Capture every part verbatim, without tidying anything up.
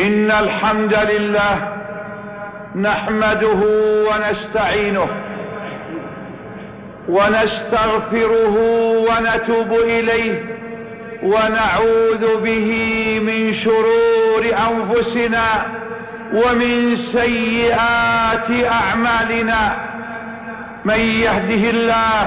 إن الحمد لله نحمده ونستعينه ونستغفره ونتوب إليه ونعوذ به من شرور أنفسنا ومن سيئات أعمالنا. من يهده الله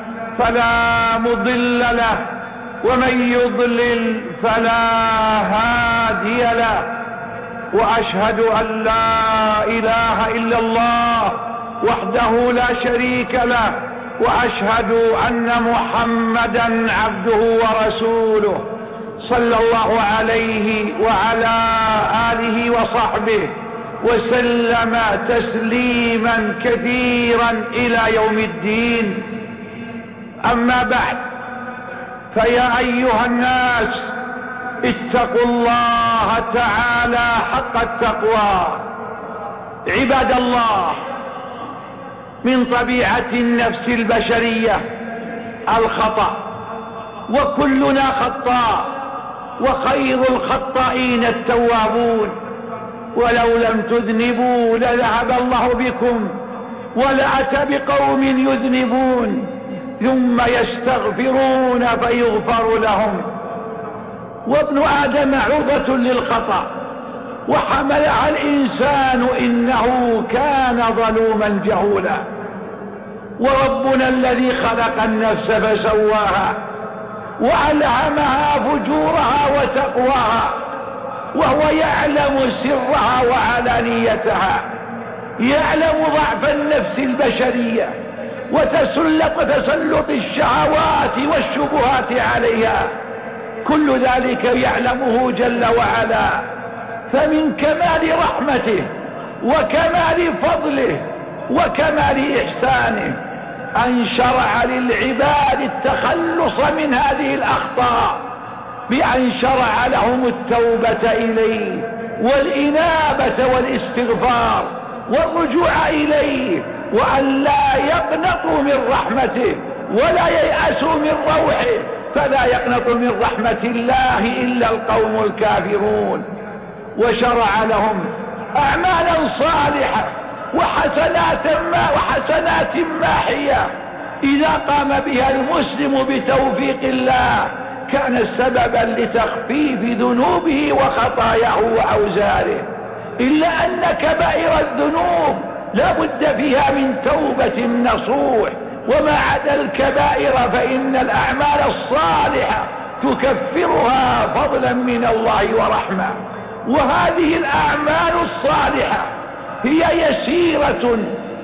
فلا مضل له ومن يضلل فلا هادي له، وأشهد أن لا إله إلا الله وحده لا شريك له، وأشهد أن محمدا عبده ورسوله صلى الله عليه وعلى آله وصحبه وسلم تسليما كثيرا إلى يوم الدين. أما بعد، فيا أيها الناس اتقوا الله تعالى حق التقوى. عباد الله، من طبيعة النفس البشرية الخطأ، وكلنا خطاء، وخير الخطائين التوابون. ولو لم تذنبوا لذهب الله بكم ولأتى بقوم يذنبون ثم يستغفرون فيغفر لهم. وابن آدم عرضة للخطأ، وحملها الإنسان إنه كان ظلوما جهولا. وربنا الذي خلق النفس فسواها وألهمها فجورها وتقواها، وهو يعلم سرها وعلانيتها، يعلم ضعف النفس البشرية وتسلط تسلط الشهوات والشبهات عليها. كل ذلك يعلمه جل وعلا. فمن كمال رحمته وكمال فضله وكمال إحسانه أن شرع للعباد التخلص من هذه الأخطاء بأن شرع لهم التوبة إليه والإنابة والاستغفار والرجوع إليه، وأن لا يقنطوا من رحمته ولا ييأسوا من روحه، فلا يقنط من رحمة الله إلا القوم الكافرون. وشرع لهم أعمالا صالحة وحسنات ما وحسنات ماحية إذا قام بها المسلم بتوفيق الله كان سببا لتخفيف ذنوبه وخطاياه وأوزاره. إلا أن كبائر الذنوب لا بد فيها من توبة نصوح، وما عدا الكبائر فإن الأعمال الصالحة تكفرها فضلا من الله ورحمة. وهذه الأعمال الصالحة هي يسيرة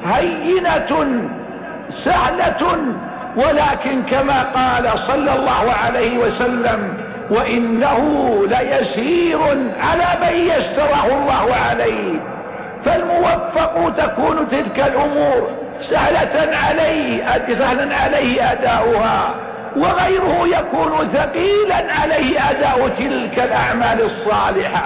هينة سهلة، ولكن كما قال صلى الله عليه وسلم: وإنه ليسير على من يسره الله عليه. فالموفق تكون تلك الأمور سهلة عليه سهلا عليه أداؤها، وغيره يكون ثقيلا عليه أداء تلك الأعمال الصالحة.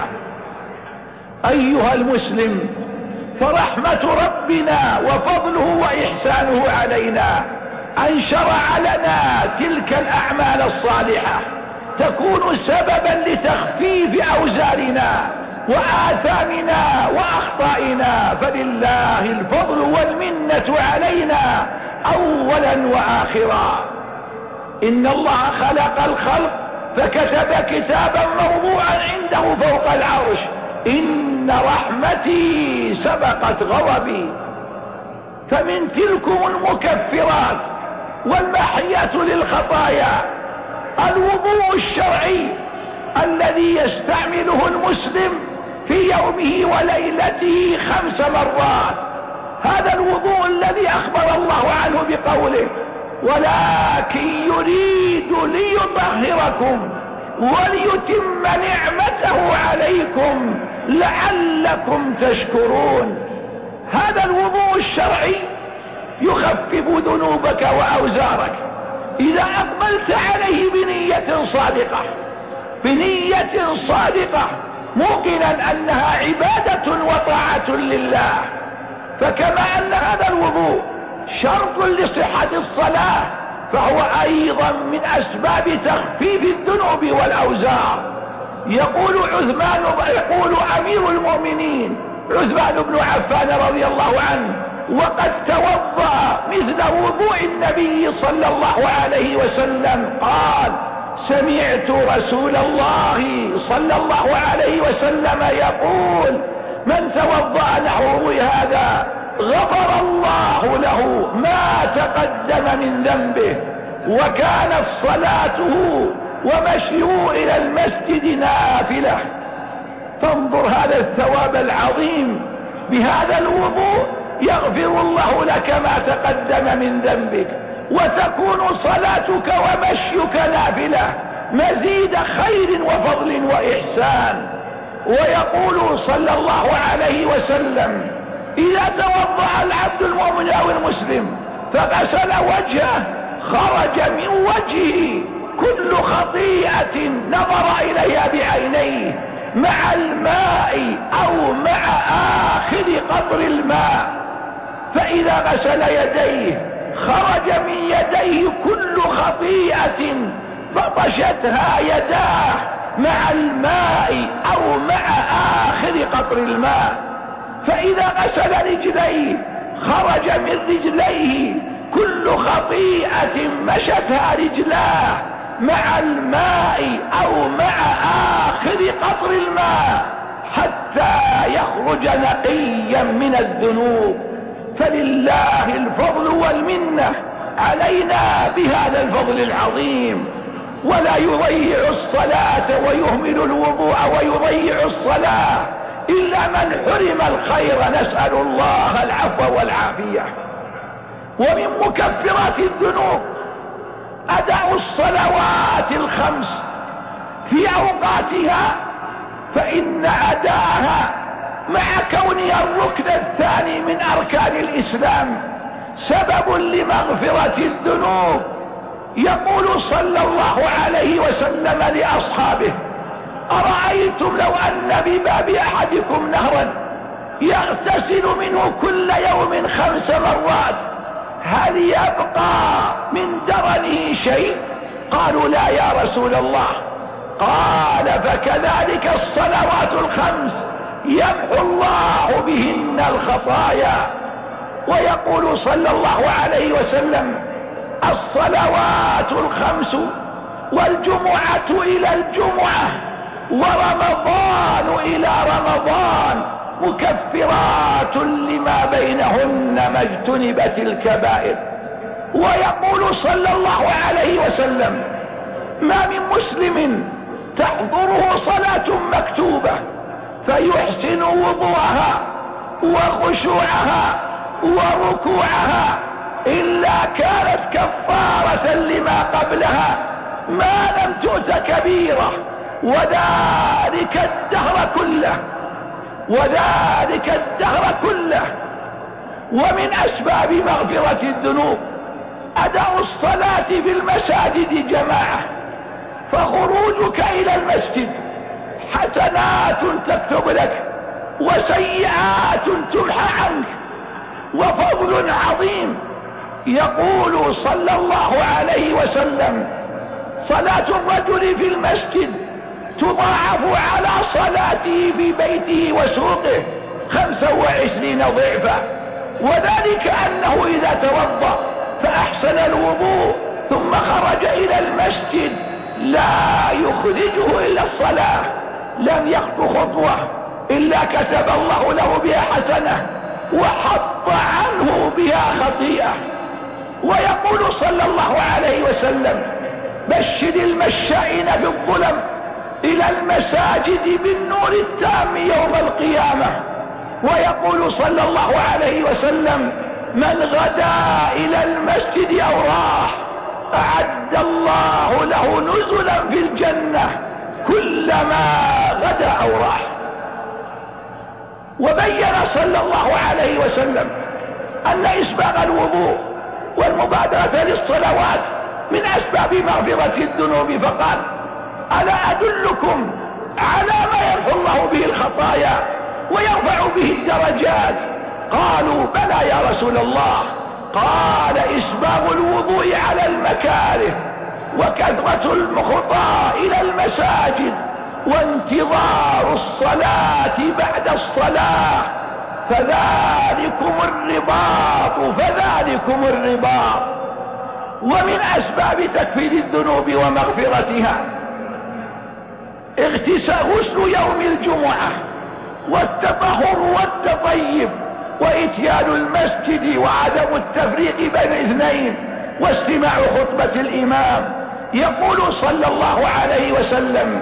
أيها المسلم، فرحمة ربنا وفضله وإحسانه علينا أن شرع لنا تلك الأعمال الصالحة تكون سببا لتخفيف أوزارنا وآثامنا وأخطائنا، فلله الفضل والمنة علينا أولا وآخرا. إن الله خلق الخلق فكتب كتابا موضوعا عنده فوق العرش: إن رحمتي سبقت غضبي. فمن تلكم المكفرات والمحيات للخطايا الوضوء الشرعي الذي يستعمله المسلم في يومه وليلته خمس مرات. هذا الوضوء الذي أخبر الله عنه بقوله: ولكن يريد ليطهركم وليتم نعمته عليكم لعلكم تشكرون. هذا الوضوء الشرعي يخفف ذنوبك وأوزارك إذا أقبلت عليه بنية صادقة بنية صادقة موقنا أنها عبادة وطاعة لله. فكما أن هذا الوضوء شرط لصحة الصلاة، فهو أيضا من أسباب تخفيف الذنوب والأوزار. يقول عثمان يقول أمير المؤمنين عثمان بن عفان رضي الله عنه وقد توضأ مثل وضوء النبي صلى الله عليه وسلم قال: سمعت رسول الله صلى الله عليه وسلم يقول: من توضأ نحو هذا غفر الله له ما تقدم من ذنبه، وكانت صلاته ومشيه إلى المسجد نافلة. فانظر هذا الثواب العظيم، بهذا الوضوء يغفر الله لك ما تقدم من ذنبك، وتكون صلاتك ومشيك نافلة مزيد خير وفضل وإحسان. ويقول صلى الله عليه وسلم: إذا توضأ العبد المؤمن أو المسلم فغسل وجهه خرج من وجهه كل خطيئة نظر إليها بعينيه مع الماء أو مع آخر قطر الماء. فإذا غسل يديه خرج من يديه كل خطيئة بطشتها يداه مع الماء أو مع آخر قطر الماء. فإذا غسل رجليه خرج من رجليه كل خطيئة مشتها رجلاه مع الماء أو مع آخر قطر الماء حتى يخرج نقيا من الذنوب. فلله الفضل والمنة علينا بهذا الفضل العظيم. ولا يضيع الصلاة ويهمل الوضوء ويضيع الصلاة إلا من حرم الخير، نسأل الله العفو والعافية. ومن مكفرات الذنوب أداء الصلوات الخمس في أوقاتها، فإن أداءها مع كونها الركن الثاني من أركان الإسلام سبب لمغفرة الذنوب. يقول صلى الله عليه وسلم لأصحابه: أرأيتم لو أن بباب أحدكم نهرا يغتسل منه كل يوم خمس مرات هل يبقى من درنه شيء؟ قالوا: لا يا رسول الله. قال: فكذلك الصلوات الخمس يمحو الله بهن الخطايا. ويقول صلى الله عليه وسلم: الصلوات الخمس والجمعة إلى الجمعة ورمضان إلى رمضان مكفرات لما بينهن ما اجتنبت الكبائر. ويقول صلى الله عليه وسلم: ما من مسلم تحضره صلاة مكتوبة فيحسن وضوءها وخشوعها وركوعها إلا كانت كفارة لما قبلها ما لم تؤت كبيرة، وذلك الدهر كله وذلك الدهر كله. ومن أسباب مغفرة الذنوب أداء الصلاة في المساجد جماعة، فخروجك إلى المسجد حسنات تكتب لك وسيئات تمحى عنك وفضل عظيم. يقول صلى الله عليه وسلم: صلاة الرجل في المسجد تضاعف على صلاته في بيته وسوقه خمسة وعشرين ضعفا، وذلك أنه إذا توضأ فأحسن الوضوء ثم خرج إلى المسجد لا يخرجه إلا الصلاة لم يخطو خطوة إلا كتب الله له بها حسنة وحط عنه بها خطيئة. ويقول صلى الله عليه وسلم: بشر المشائين في الظلم إلى المساجد بالنور التام يوم القيامة. ويقول صلى الله عليه وسلم: من غدا إلى المسجد أو راح أعد الله له نزلا في الجنة كلما غدا أو راح. وبين صلى الله عليه وسلم أن إسباغ الوضوء والمبادرة للصلوات من أسباب مغفرة الذنوب، فقال: ألا أدلكم على ما يمحو الله به الخطايا ويرفع به الدرجات؟ قالوا: بلى يا رسول الله. قال: إسباغ الوضوء على المكاره وكثرة الخطى إلى المساجد وانتظار الصلاة بعد الصلاة، فذلكم الرباط فذلكم الرباط. ومن أسباب تكفير الذنوب ومغفرتها اغتسال غسل يوم الجمعة والتطهر والتطيب وإتيان المسجد وعدم التفريق بين اثنين واستماع خطبة الإمام. يقول صلى الله عليه وسلم: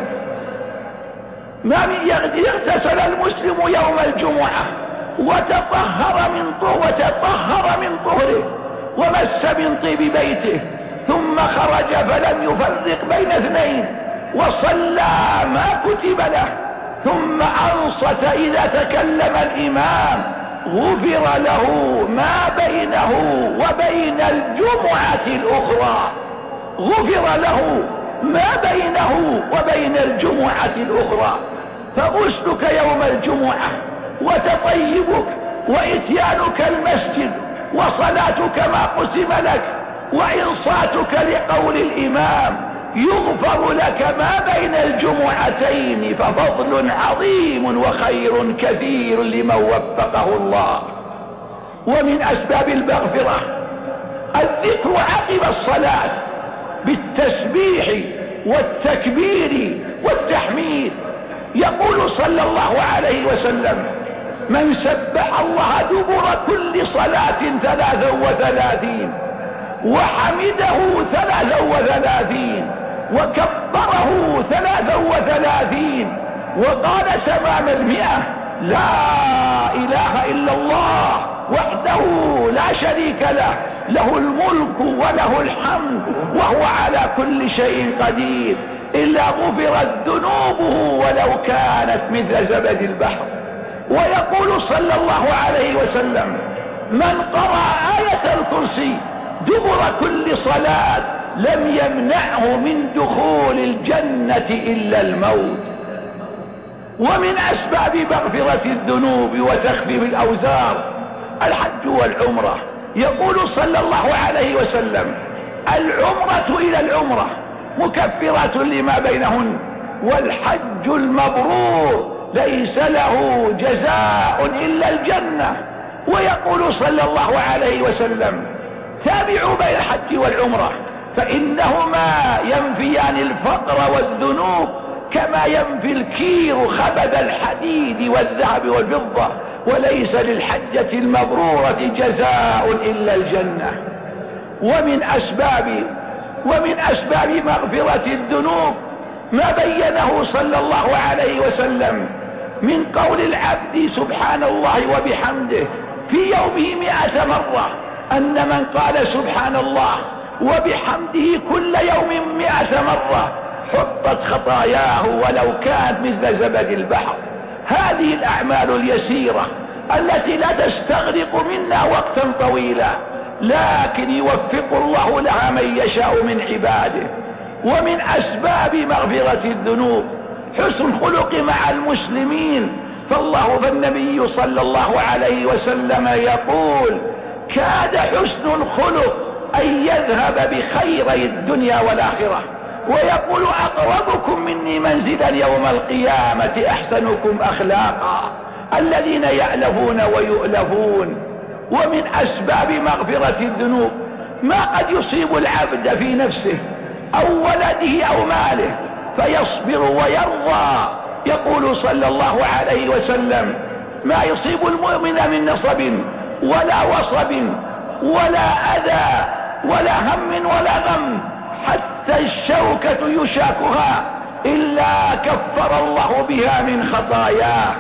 ما من يغتسل المسلم يوم الجمعة وتطهر من طهر وتطهر من طهره ومس من طيب بيته ثم خرج فلم يفرق بين اثنين وصلى ما كتب له ثم أنصت إذا تكلم الإمام غفر له ما بينه وبين الجمعة الأخرى غفر له ما بينه وبين الجمعة الأخرى. فغسلك يوم الجمعة وتطيبك وإتيانك المسجد وصلاتك ما قسم لك وإنصاتك لقول الإمام يغفر لك ما بين الجمعتين، ففضل عظيم وخير كثير لمن وفقه الله. ومن أسباب المغفرة الذكر عقب الصلاة بالتسبيح والتكبير والتحميد. يقول صلى الله عليه وسلم: من سبح الله دبر كل صلاة ثلاثا وثلاثين وحمده ثلاثا وثلاثين وكبره ثلاثا وثلاثين وقال تمام المئة: لا إله إلا الله وحده لا شريك له، له الملك وله الحمد وهو على كل شيء قدير، إلا غفرت ذنوبه ولو كانت مثل زبد البحر. ويقول صلى الله عليه وسلم: من قرأ آية الكرسي دبر كل صلاة لم يمنعه من دخول الجنة إلا الموت. ومن أسباب مغفرة الذنوب وتخفيف الأوزار الحج والعمرة. يقول صلى الله عليه وسلم: العمرة إلى العمرة مكفرة لما بينهن، والحج المبرور ليس له جزاء إلا الجنة. ويقول صلى الله عليه وسلم: تابعوا بين الحج والعمرة فإنهما ينفيان الفقر والذنوب كما ينفي الكير خبث الحديد والذهب والفضة، وليس للحجة المبرورة جزاء إلا الجنة. ومن أسباب ومن أسباب مغفرة الذنوب ما بينه صلى الله عليه وسلم من قول العبد سبحان الله وبحمده في يومه مئة مرة، أن من قال سبحان الله وبحمده كل يوم مئة مرة حطت خطاياه ولو كانت مثل زبد البحر. هذه الأعمال اليسيرة التي لا تستغرق منا وقتا طويلا، لكن يوفق الله لها من يشاء من عباده. ومن أسباب مغفرة الذنوب حسن الخلق مع المسلمين، فالله فالنبي صلى الله عليه وسلم يقول: كاد حسن الخلق أن يذهب بخيري الدنيا والآخرة. ويقول: أقربكم مني منزلا يوم القيامة أحسنكم أخلاقا، الذين يألفون ويؤلفون. ومن أسباب مغفرة الذنوب ما قد يصيب العبد في نفسه أو ولده أو ماله فيصبر ويرضى. يقول صلى الله عليه وسلم: ما يصيب المؤمن من نصب ولا وصب ولا أذى ولا هم ولا غم حتى الشوكة يشاكها إلا كفر الله بها من خطاياه.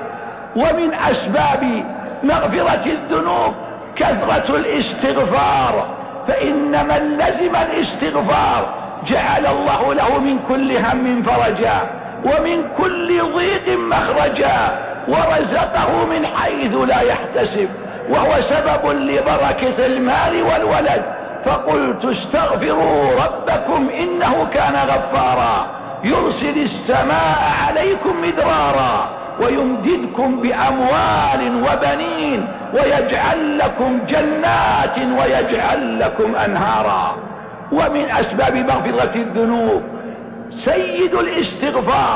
ومن أسباب مغفرة الذنوب كثرة الاستغفار، فإن من لزم الاستغفار جعل الله له من كل هم فرجا ومن كل ضيق مخرجا ورزقه من حيث لا يحتسب، وهو سبب لبركة المال والولد. فقلت استغفروا ربكم إنه كان غفارا يرسل السماء عليكم مدرارا ويمددكم بأموال وبنين ويجعل لكم جنات ويجعل لكم أنهارا. ومن أسباب مغفرة الذنوب سيد الاستغفار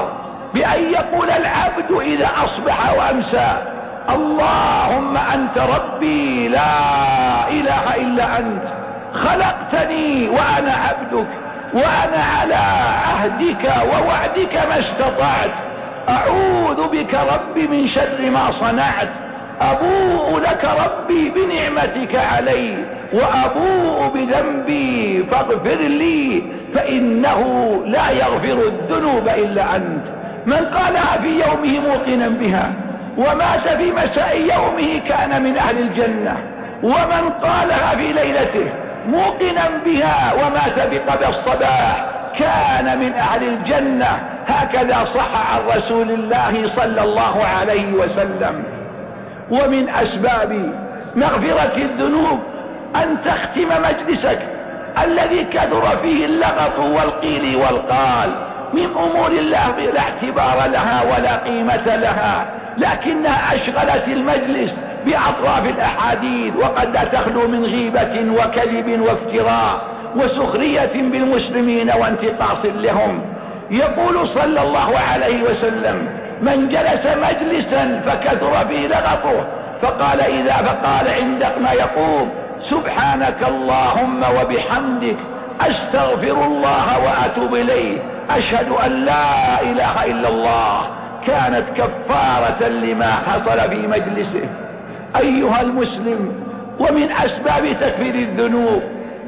بأن يقول العبد إذا أصبح وأمسى: اللهم أنت ربي لا إله إلا أنت، خلقتني وأنا عبدك، وأنا على عهدك ووعدك ما استطعت، أعوذ بك ربي من شر ما صنعت، أبوء لك ربي بنعمتك علي، وأبوء بذنبي فاغفر لي، فإنه لا يغفر الذنوب إلا أنت. من قالها في يومه موقنا بها ومات في مساء يومه كان من أهل الجنة، ومن قالها في ليلته موقنا بها ومات بقبل الصباح كان من أهل الجنة. هكذا صح عن رسول الله صلى الله عليه وسلم. ومن أسباب مغفرة الذنوب أن تختم مجلسك الذي كثر فيه اللغط والقيل والقال من أمور الله لا اعتبار لها ولا قيمة لها، لكنها أشغلت المجلس بأطراف الأحاديث، وقد لا تخلو من غيبة وكذب وافتراء وسخرية بالمسلمين وانتقاص لهم. يقول صلى الله عليه وسلم: من جلس مجلسا فكثر فيه لغطه فقال إذا فقال عندك ما يقوم: سبحانك اللهم وبحمدك، أستغفر الله وأتوب إليه، أشهد أن لا إله إلا الله، كانت كفارة لما حصل في مجلسه. أيها المسلم، ومن أسباب تكفير الذنوب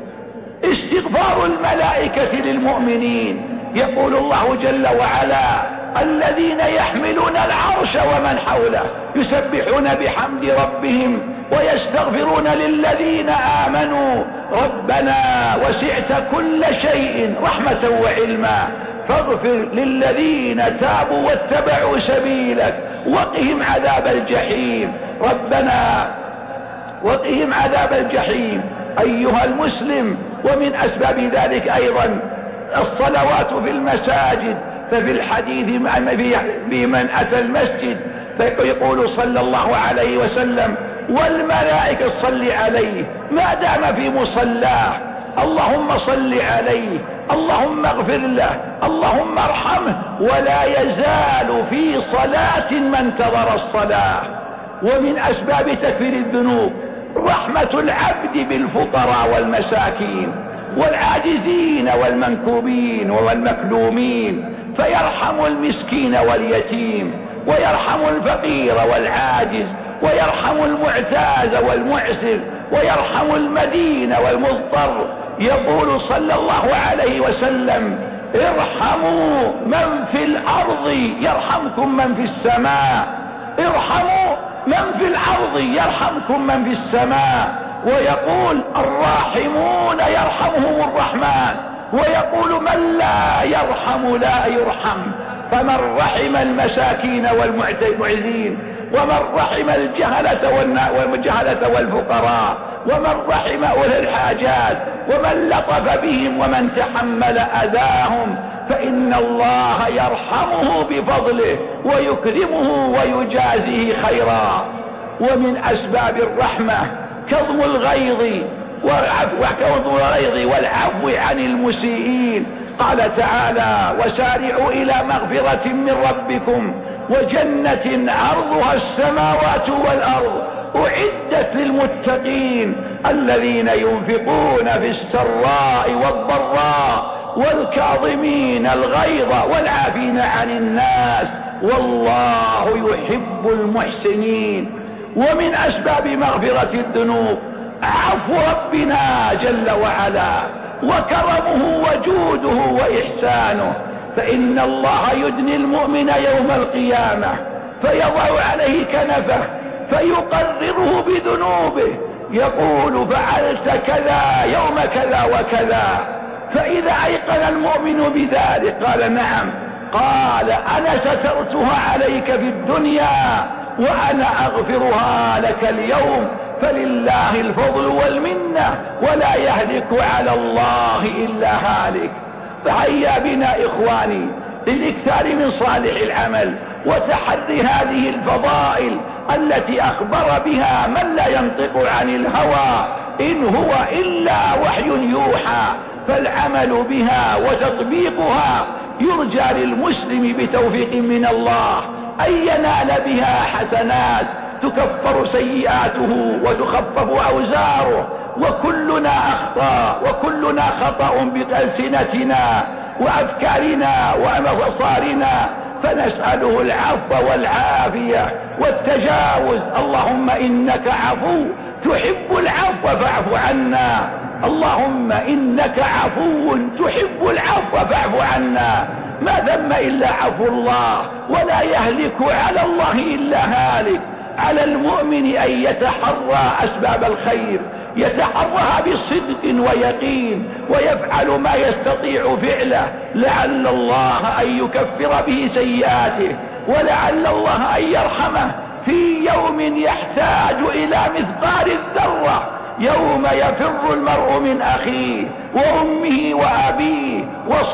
استغفار الملائكة للمؤمنين. يقول الله جل وعلا: الذين يحملون العرش ومن حوله يسبحون بحمد ربهم ويستغفرون للذين آمنوا ربنا وسعت كل شيء رحمة وعلما فاغفر للذين تابوا واتبعوا سبيلك وقهم عذاب الجحيم. ربنا وقهم عذاب الجحيم. أيها المسلم، ومن أسباب ذلك أيضا الصلوات في المساجد. ففي الحديث بمن أتى المسجد فيقول صلى الله عليه وسلم: والملائكة تصلي عليه ما دام في مصلاه، اللهم صل عليه، اللهم اغفر له، اللهم ارحمه، ولا يزال في صلاة ما انتظر الصلاة. ومن أسباب تكفير الذنوب رحمة العبد بالفقراء والمساكين والعاجزين والمنكوبين والمكلومين، فيرحم المسكين واليتيم، ويرحم الفقير والعاجز، ويرحم المعتاز والمعسر، ويرحم المدين والمضطر. يقول صلى الله عليه وسلم: ارحموا من في الأرض يرحمكم من في السماء، ارحموا من في الأرض يرحمكم من في السماء. ويقول: الراحمون يرحمهم الرحمن، ويقول: من لا يرحم لا يرحم. فمن رحم المساكين والمعتزين، ومن رحم الجهلة والجهلة والفقراء، ومن رحم أولي الحاجات، ومن لطف بهم، ومن تحمل أذاهم، فإن الله يرحمه بفضله ويكرمه ويجازيه خيرا. ومن أسباب الرحمة كظم الغيظ والعفو والعفو عن المسيئين. قال تعالى: وسارعوا إلى مغفرة من ربكم وجنة عرضها السماوات والأرض أعدت للمتقين الذين ينفقون في السراء والضراء والكاظمين الغيظ والعافين عن الناس والله يحب المحسنين. ومن أسباب مغفرة الذنوب عفو ربنا جل وعلا وكرمه وجوده وإحسانه، فإن الله يدني المؤمن يوم القيامة فيضع عليه كنفه فيقرره بذنوبه، يقول: فعلت كذا يوم كذا وكذا. فإذا أيقن المؤمن بذلك قال: نعم. قال: أنا سترتها عليك في الدنيا وأنا أغفرها لك اليوم، فلله الفضل والمنة ولا يهلك على الله إلا هالك. فهيا بنا إخواني للإكثار من صالح العمل وتحري هذه الفضائل التي أخبر بها من لا ينطق عن الهوى إن هو إلا وحي يوحى، فالعمل بها وتطبيقها يرجى للمسلم بتوفيق من الله أن ينال بها حسنات تكفر سيئاته وتخفف أوزاره. وكلنا أخطاء وكلنا خطأ بألسنتنا وأفكارنا وأبصارنا، فنسأله العفو والعافية والتجاوز. اللهم إنك عفو تحب العفو فاعف عنا، اللهم إنك عفو تحب العفو فاعف عنا. ما ذم إلا عفو الله، ولا يهلك على الله إلا هالك. على المؤمن أن يتحرى أسباب الخير، يتحرها بصدق ويقين، ويفعل ما يستطيع فعله، لعل الله أن يكفر به سيئاته، ولعل الله أن يرحمه في يوم يحتاج إلى مثقال الذرة، يوم يفر المرء من أخيه وأمه وأبيه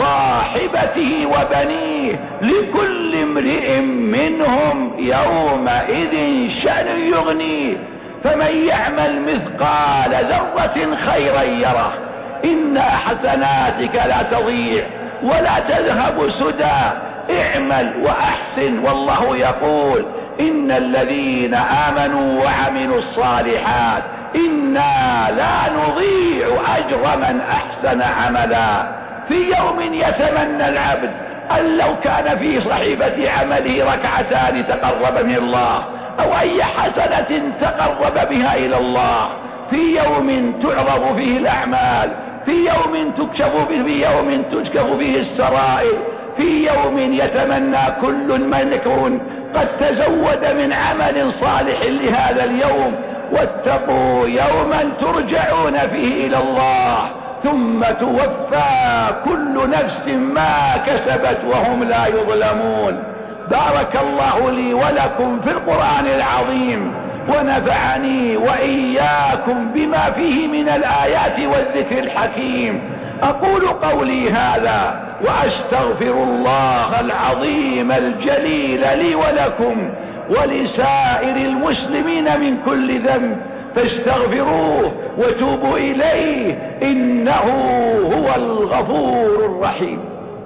وصاحبته وبنيه، لكل امرئ منهم يومئذ شأن يغنيه. فمن يعمل مثقال ذرة خيرا يره. إن حسناتك لا تضيع ولا تذهب سدى، اعمل وأحسن، والله يقول إن الذين آمنوا وعملوا الصالحات إنا لا نضيع أجر من أحسن عملا. في يوم يتمنى العبد أن لو كان في صحيفة عمله ركعتان تقرب من الله، أو أي حسنة تقرب بها إلى الله. في يوم تعرض فيه الأعمال، في يوم تكشف فيه، في يوم تكشف فيه السرائر، في يوم يتمنى كل من يكون قد تزود من عمل صالح لهذا اليوم. واتقوا يوما ترجعون فيه إلى الله ثم توفى كل نفس ما كسبت وهم لا يظلمون. بارك الله لي ولكم في القرآن العظيم، ونفعني وإياكم بما فيه من الآيات والذكر الحكيم. أقول قولي هذا وأستغفر الله العظيم الجليل لي ولكم ولسائر المسلمين من كل ذنب، فاستغفروه وتوبوا إليه إنه هو الغفور الرحيم.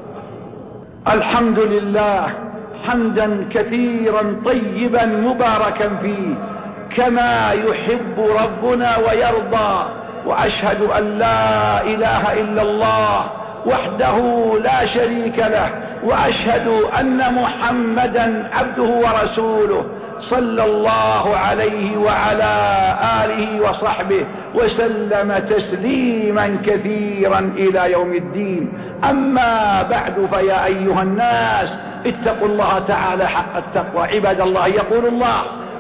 الحمد لله حمدا كثيرا طيبا مباركا فيه كما يحب ربنا ويرضى. وأشهد أن لا إله إلا الله وحده لا شريك له، وأشهد أن محمدا عبده ورسوله صلى الله عليه وعلى آله وصحبه وسلم تسليما كثيرا إلى يوم الدين. أما بعد، فيا أيها الناس اتقوا الله تعالى حق التقوى. عباد الله، يقول الله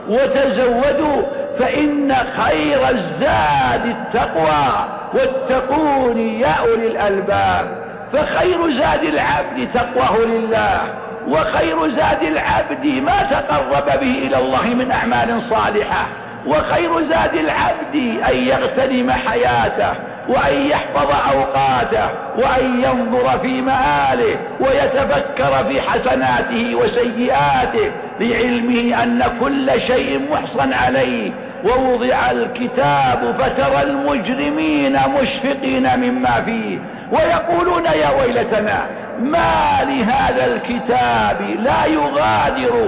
وتزودوا فإن خير الزاد التقوى واتقون يا أولي الألباب. فخير زاد العبد تقواه لله، وخير زاد العبد ما تقرب به إلى الله من أعمال صالحة، وخير زاد العبد أن يغتنم حياته وأن يحفظ أوقاته وأن ينظر في مآله ويتفكر في حسناته وسيئاته، لعلمه أن كل شيء محصن عليه. ووضع الكتاب فترى المجرمين مشفقين مما فيه ويقولون يا ويلتنا ما لهذا الكتاب لا يغادر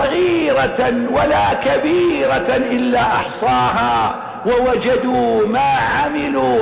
صغيرة ولا كبيرة إلا أحصاها ووجدوا ما عملوا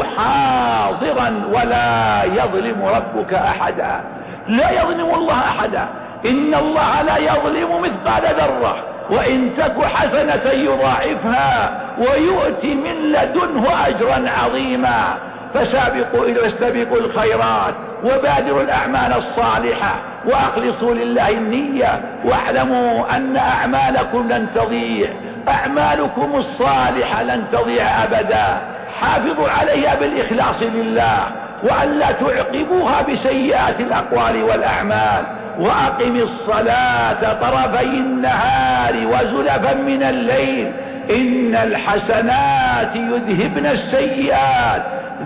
حاضرا ولا يظلم ربك أحدا. لا يظلم الله أحدا، إن الله لا يظلم مثقال ذرة، وإن تك حسنة يضاعفها ويؤتي من لدنه أجرا عظيما. فسابقوا إلى استبقوا الخيرات وبادروا الأعمال الصالحة وأخلصوا لله النية، واعلموا أن أعمالكم لن تضيع، أعمالكم الصالحة لن تضيع أبدا. حافظوا عليها بالإخلاص لله، وأن لا تعقبوها بسيئات الأقوال والأعمال. وأقم الصلاة طرفي النهار وزلفا من الليل إن الحسنات يذهبن السيئات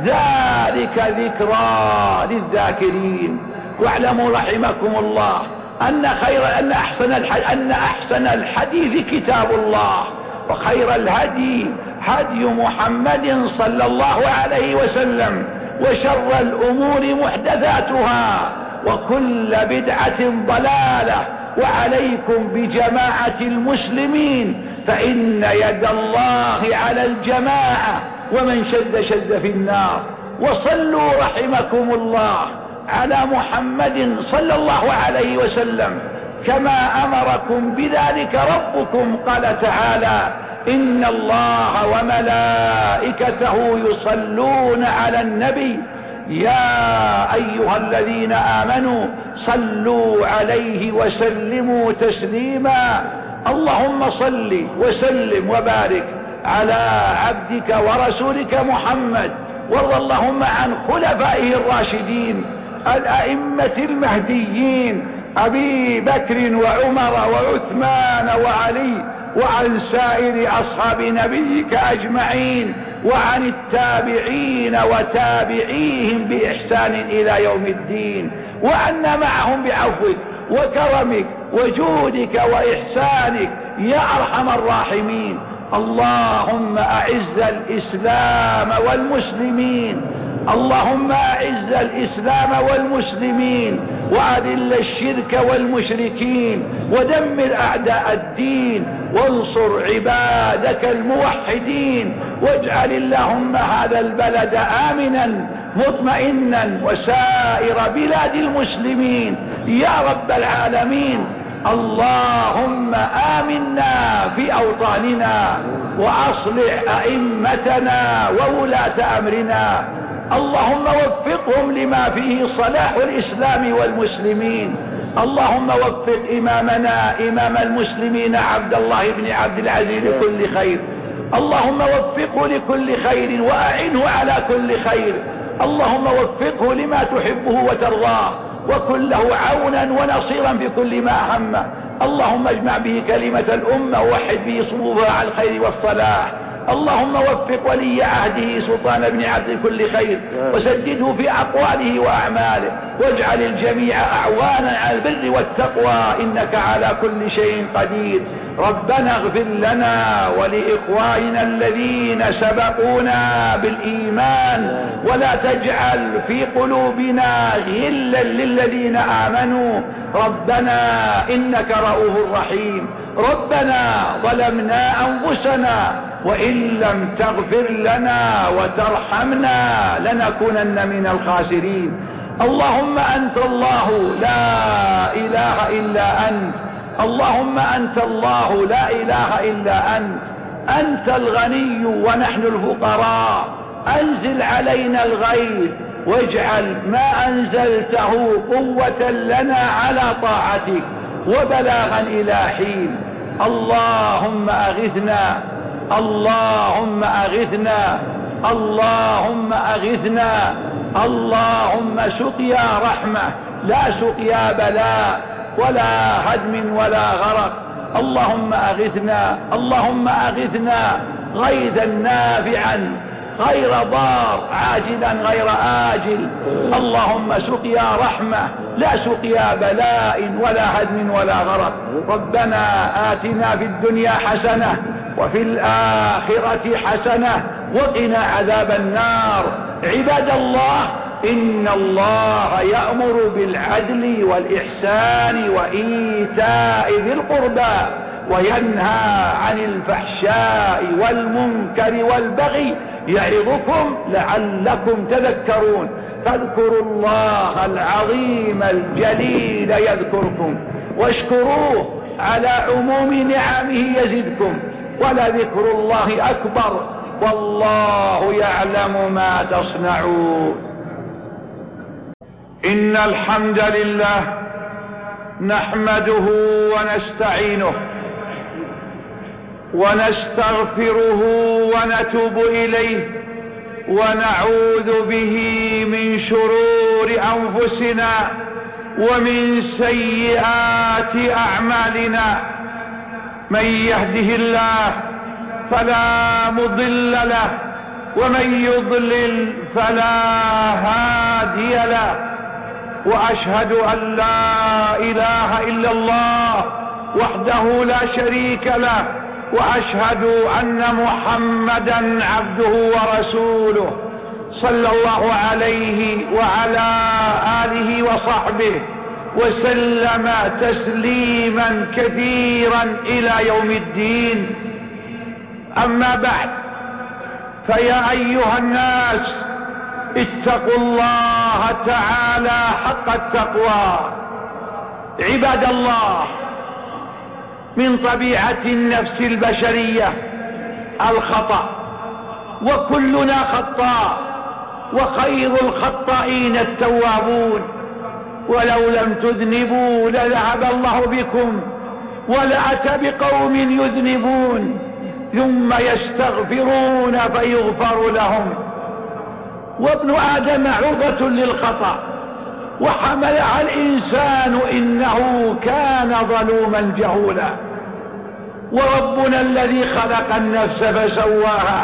ذلك ذكرى للذاكرين. واعلموا رحمكم الله أن خير أن أحسن أن أحسن الحديث كتاب الله، وخير الهدي هدي محمد صلى الله عليه وسلم، وشر الأمور محدثاتها، وكل بدعة ضلالة. وعليكم بجماعة المسلمين فإن يد الله على الجماعة، ومن شد شد في النار. وصلوا رحمكم الله على محمد صلى الله عليه وسلم كما أمركم بذلك ربكم. قال تعالى: إن الله وملائكته يصلون على النبي يا أيها الذين آمنوا صلوا عليه وسلموا تسليما. اللهم صل وسلم وبارك على عبدك ورسولك محمد، وارض اللهم عن خلفائه الراشدين الأئمة المهديين أبي بكر وعمر وعثمان وعلي، وعن سائر أصحاب نبيك أجمعين، وعن التابعين وتابعيهم بإحسان إلى يوم الدين، وعنا معهم بعفوك وكرمك وجودك وإحسانك يا أرحم الراحمين. اللهم أعز الإسلام والمسلمين، اللهم أعز الإسلام والمسلمين، وأذل الشرك والمشركين، ودمر أعداء الدين، وانصر عبادك الموحدين، واجعل اللهم هذا البلد آمنا مطمئنا وسائر بلاد المسلمين يا رب العالمين. اللهم آمنا في أوطاننا، وأصلح أئمتنا وولاة أمرنا، اللهم وفقهم لما فيه صلاح الإسلام والمسلمين. اللهم وفق إمامنا إمام المسلمين عبد الله بن عبد العزيز لكل خير، اللهم وفقه لكل خير وأعنه على كل خير، اللهم وفقه لما تحبه وترضاه، وكن له عونا ونصيرا في كل ما أهمه. اللهم اجمع به كلمة الأمة ووحد به صفوفها على الخير والصلاح. اللهم وفق ولي عهده سلطان بن عبد كل خير، وسدده في أقواله وأعماله، واجعل الجميع أعوانا على البر والتقوى إنك على كل شيء قدير. ربنا اغفر لنا ولإخواننا الذين سبقونا بالإيمان، ولا تجعل في قلوبنا غلا للذين آمنوا، ربنا إنك رؤوف رحيم. ربنا ظلمنا أنفسنا وإن لم تغفر لنا وترحمنا لنكونن من الخاسرين. اللهم أنت الله لا إله إلا أنت، اللهم أنت الله لا إله إلا أنت، أنت الغني ونحن الفقراء، أنزل علينا الغيث واجعل ما أنزلته قوة لنا على طاعتك وبلاغا إلى حين. اللهم أغثنا، اللهم أغثنا، اللهم أغثنا، اللهم سقيا رحمة لا سقيا بلاء ولا هدم ولا غرق. اللهم أغثنا، اللهم أغثنا غيثا نافعا غير ضار عاجلا غير آجل. اللهم سقيا رحمة لا سقيا بلاء ولا هدم ولا غرق. ربنا آتنا في الدنيا حسنة وفي الآخرة حسنة وقنا عذاب النار. عباد الله، إن الله يأمر بالعدل والإحسان وإيتاء ذي القربى، وينهى عن الفحشاء والمنكر والبغي، يعظكم لعلكم تذكرون. فاذكروا الله العظيم الجليل يذكركم، واشكروه على عموم نعمه يزدكم، ولذكر الله أكبر، والله يعلم ما تصنعون. إن الحمد لله نحمده ونستعينه ونستغفره ونتوب إليه، ونعوذ به من شرور أنفسنا ومن سيئات أعمالنا. من يهده الله فلا مضل له، ومن يضلل فلا هادي له، وأشهد أن لا إله إلا الله وحده لا شريك له، وأشهد أن محمدا عبده ورسوله. صلى الله عليه وعلى آله وصحبه وسلم تسليما كثيرا إلى يوم الدين. أما بعد، فيا أيها الناس، اتقوا الله تعالى حق التقوى. عباد الله، من طبيعة النفس البشرية الخطأ، وكلنا خطاء، وخير الخطائين التوابون. ولو لم تذنبوا لذهب الله بكم ولأتى بقوم يذنبون ثم يستغفرون فيغفر لهم. وابن آدم عرضة للخطأ، وحملها الإنسان إنه كان ظلوما جهولا. وربنا الذي خلق النفس فسواها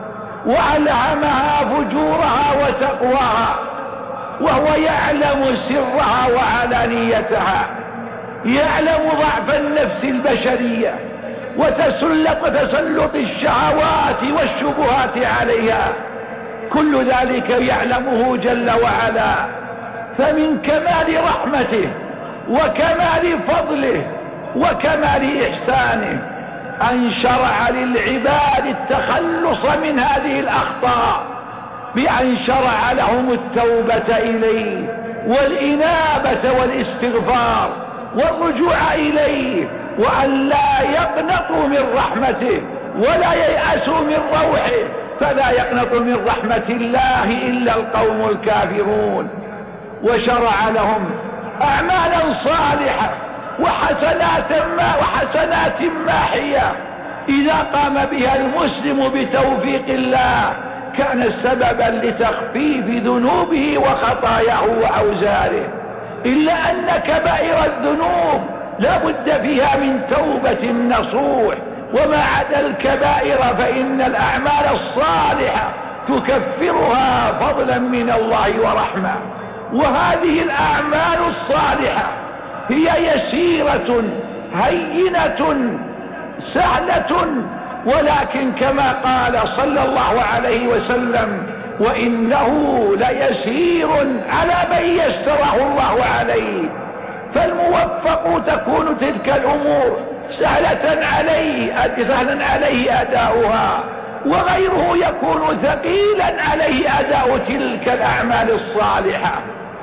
وألهمها فجورها وتقواها، وهو يعلم سرها وعلانيتها، يعلم ضعف النفس البشرية وتسلط وتسلط الشهوات والشبهات عليها، كل ذلك يعلمه جل وعلا. فمن كمال رحمته وكمال فضله وكمال إحسانه أن شرع للعباد التخلص من هذه الأخطاء بأن شرع لهم التوبة إليه والإنابة والاستغفار والرجوع إليه، وأن لا يقنطوا من رحمته ولا ييأسوا من روحه، فلا يقنط من رحمة الله إلا القوم الكافرون. وشرع لهم أعمالا صالحة وحسنات ما وحسنات ماحية إذا قام بها المسلم بتوفيق الله كان سببا لتخفيف ذنوبه وخطاياه وأوزاره. إلا أن كبائر الذنوب لا بد فيها من توبة نصوح، وما عدا الكبائر فإن الأعمال الصالحة تكفرها فضلا من الله ورحمة. وهذه الأعمال الصالحة هي يسيرة هينة سهلة، ولكن كما قال صلى الله عليه وسلم: وإنه ليسير على من يسره الله عليه. فالموفق تكون تلك الأمور سهلة عليه سهلا عليه أداؤها، وغيره يكون ثقيلا عليه أداء تلك الأعمال الصالحة.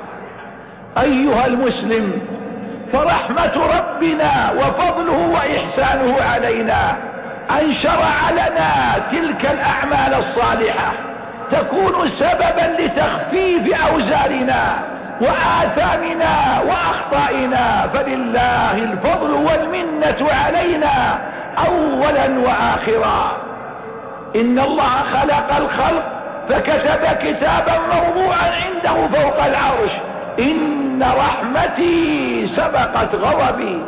أيها المسلم، فرحمة ربنا وفضله وإحسانه علينا أن شرع لنا تلك الأعمال الصالحة تكون سببا لتخفيف أوزارنا وآثامنا وأخطائنا، فلله الفضل والمنة علينا أولا وآخرا. إن الله خلق الخلق فكتب كتابا موضوعا عنده فوق العرش: إن رحمتي سبقت غضبي.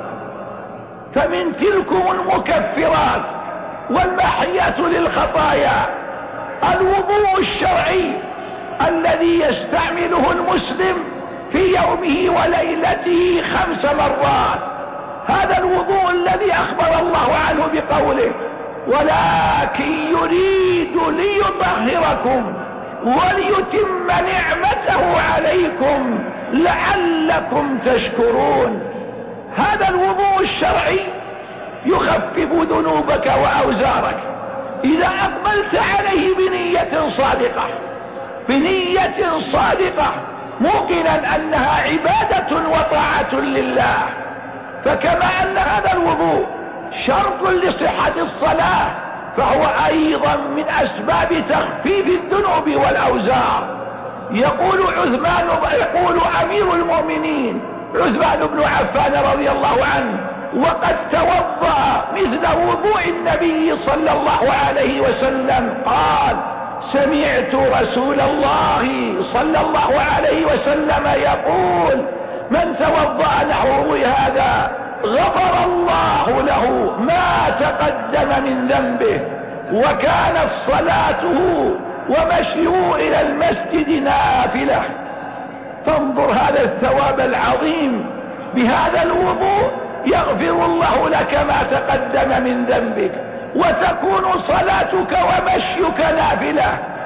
فمن تلكم المكفرات والمحيات للخطايا الوضوء الشرعي الذي يستعمله المسلم في يومه وليلته خمس مرات. هذا الوضوء الذي أخبر الله عنه بقوله: ولكن يريد ليطهركم وليتم نعمته عليكم لعلكم تشكرون. هذا الوضوء الشرعي يخفف ذنوبك وأوزارك إذا أقبلت عليه بنية صادقة بنية صادقة موقنا أنها عبادة وطاعة لله. فكما أن هذا الوضوء شرط لصحة الصلاة، فهو أيضا من أسباب تخفيف الذنوب والأوزار. يقول عثمان يقول أمير المؤمنين عثمان بن عفان رضي الله عنه: وقد توضأ مثل وضوء النبي صلى الله عليه وسلم، قال: سمعت رسول الله صلى الله عليه وسلم يقول: من توضأ نحو هذا غفر الله له ما تقدم من ذنبه، وكانت صلاته ومشيه إلى المسجد نافلة. فانظر هذا الثواب العظيم، بهذا الوضوء يغفر الله لك ما تقدم من ذنبك، وتكون صلاتك ومشيك نافلة،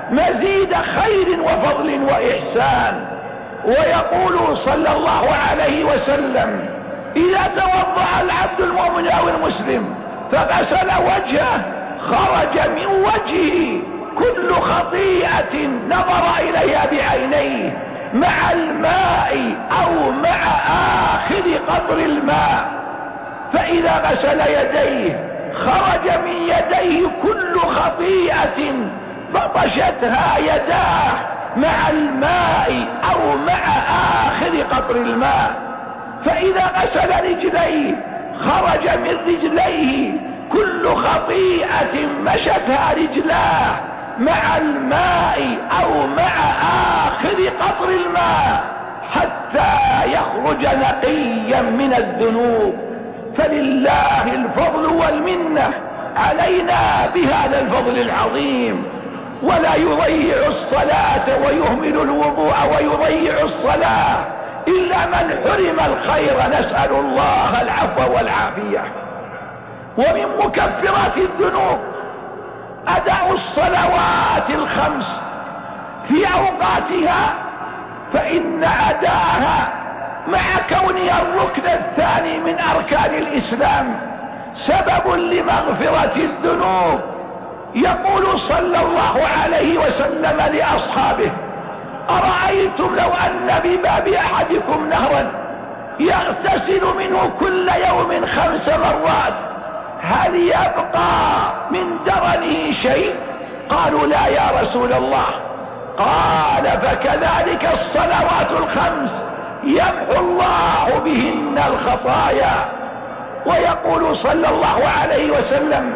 مزيد خير وفضل وإحسان. ويقول صلى الله عليه وسلم: إذا توضأ العبد المؤمن أو المسلم فغسل وجهه خرج من وجهه كل خطيئة نظر إليها بعينيه مع الماء أو مع آخر قطر الماء. فإذا غسل يديه خرج من يديه كل خطيئة بطشتها يداه مع الماء أو مع آخر قطر الماء. فإذا غسل رجليه خرج من رجليه كل خطيئة مشتها رجلاه مع الماء أو مع آخر قطر الماء حتى يخرج نقيا من الذنوب. فلله الفضل والمنة علينا بهذا الفضل العظيم. ولا يضيع الصلاة ويهمل الوضوء ويضيع الصلاة إلا من حرم الخير، نسأل الله العفو والعافية. ومن مكفرات الذنوب أداء الصلوات الخمس في أوقاتها، فإن أداءها مع كونها الركن الثاني من أركان الإسلام سبب لمغفرة الذنوب. يقول صلى الله عليه وسلم لأصحابه: أرأيتم لو أن بباب أحدكم نهرا يغتسل منه كل يوم خمس مرات هل يبقى من درنه شيء؟ قالوا: لا يا رسول الله. قال: فكذلك الصلوات الخمس يمحو الله بهن الخطايا. ويقول صلى الله عليه وسلم: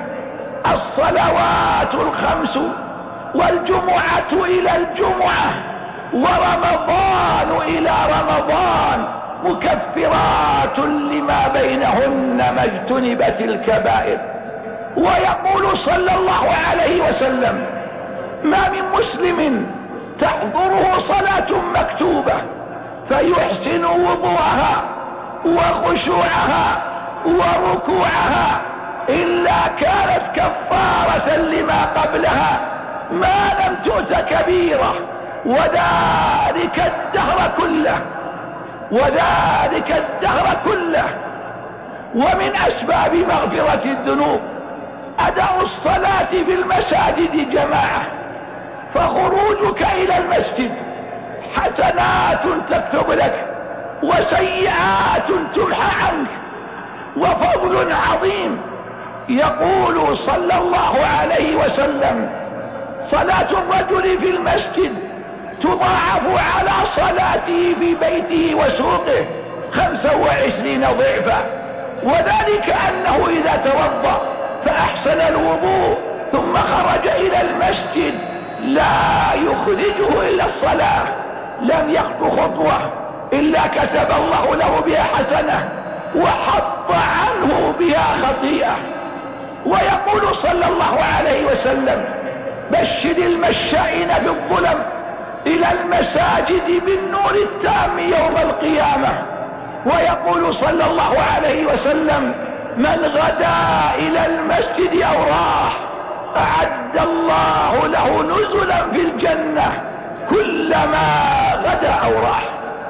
الصلوات الخمس والجمعة إلى الجمعة ورمضان إلى رمضان مكفرات لما بينهن ما اجتنبت الكبائر. ويقول صلى الله عليه وسلم: ما من مسلم تحضره صلاة مكتوبة فيحسن وضوءها وخشوعها وركوعها إلا كانت كفارة لما قبلها ما لم تؤت كبيرة، وذلك الدهر كله وذلك الدهر كله. ومن أسباب مغفرة الذنوب أداء الصلاة في المساجد جماعة، فخروجك إلى المسجد حسنات تكتب لك وسيئات تمحى عنك وفضل عظيم. يقول صلى الله عليه وسلم: صلاة الرجل في المسجد تضاعف على صلاته في بيته وسوقه خمسة وعشرين ضعفا، وذلك أنه إذا توضأ فأحسن الوضوء ثم خرج إلى المسجد لا يخرجه إلا الصلاة لم يخطو خطوة إلا كتب الله له بها حسنة وحط عنه بها خطيئة. ويقول صلى الله عليه وسلم: بشر المشائين في الظلم إلى المساجد بالنور التام يوم القيامة. ويقول صلى الله عليه وسلم: من غدا إلى المسجد أو راح أعد الله له نزلا في الجنة كلما غدا أو راح.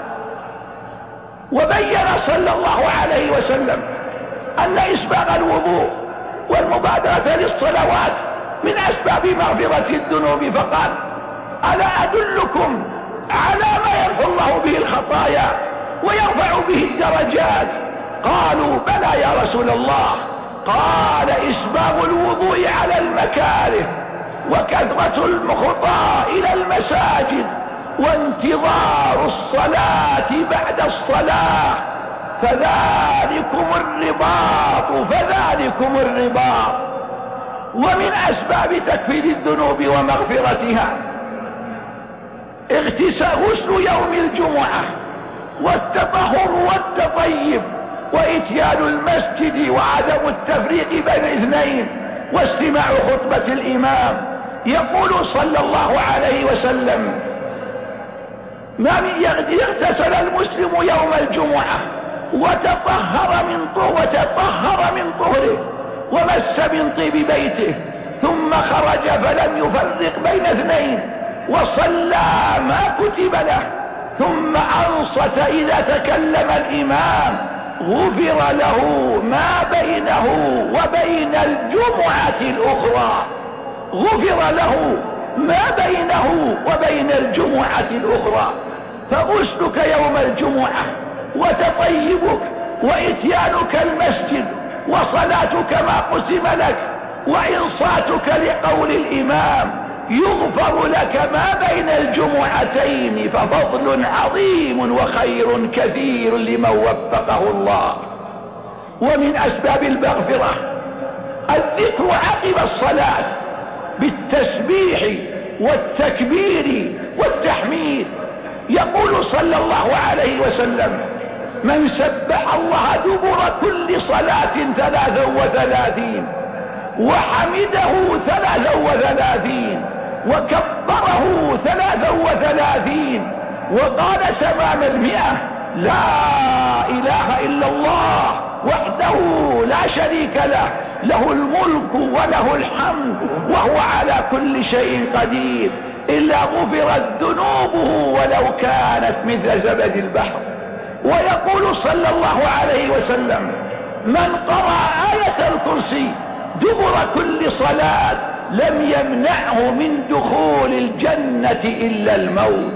وبين صلى الله عليه وسلم أن إسباغ الوضوء والمبادرة للصلوات من أسباب مغفرة الذنوب، فقال: ألا أدلكم على ما يرفع الله به الخطايا ويرفع به الدرجات؟ قالوا: بلى يا رسول الله. قال: إسباغ الوضوء على المكاره وكثرة المخطى إلى المساجد وانتظار الصلاة بعد الصلاة فذلكم الرباط فذلكم الرباط. ومن أسباب تكفير الذنوب ومغفرتها اغتسال غسل يوم الجمعة والتطهر والتطيب وإتيان المسجد وعدم التفريق بين اثنين واستماع خطبة الإمام. يقول صلى الله عليه وسلم: ما من يغتسل المسلم يوم الجمعة وتطهر من طهر وتطهر من طهره ومس من طيب بيته ثم خرج فلم يفرق بين اثنين وصلى ما كتب له ثم أنصت إذا تكلم الإمام غفر له ما بينه وبين الجمعة الأخرى، غفر له ما بينه وبين الجمعة الأخرى. فغسلك يوم الجمعة وتطيبك وإتيانك المسجد وصلاتك ما قسم لك وإنصاتك لقول الإمام يغفر لك ما بين الجمعتين، ففضل عظيم وخير كثير لمن وفقه الله. ومن أسباب المغفرة الذكر عقب الصلاة بالتسبيح والتكبير والتحميد. يقول صلى الله عليه وسلم: من سبح الله دبر كل صلاة ثلاثا وثلاثين وحمده ثلاثا وثلاثين وكبره ثلاثا وثلاثين وقال تمام المئة: لا إله إلا الله وحده لا شريك له، له الملك وله الحمد وهو على كل شيء قدير، إلا غفرت ذنوبه ولو كانت مثل زبد البحر. ويقول صلى الله عليه وسلم: من قرأ آية الكرسي دبر كل صلاة لم يمنعه من دخول الجنة إلا الموت.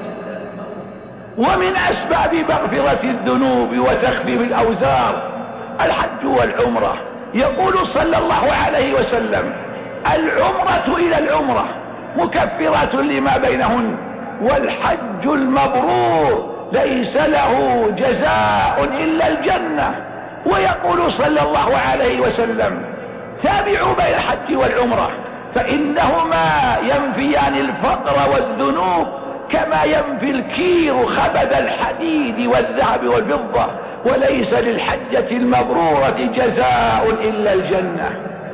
ومن أسباب مغفرة الذنوب وتخفيف الأوزار الحج والعمرة. يقول صلى الله عليه وسلم: العمرة إلى العمرة مكفرات لما بينهن، والحج المبرور ليس له جزاء إلا الجنة. ويقول صلى الله عليه وسلم: تابعوا بين الحج والعمرة فإنهما ينفيان الفقر والذنوب كما ينفي الكير خبث الحديد والذهب والفضة، وليس للحجة المبرورة جزاء إلا الجنة.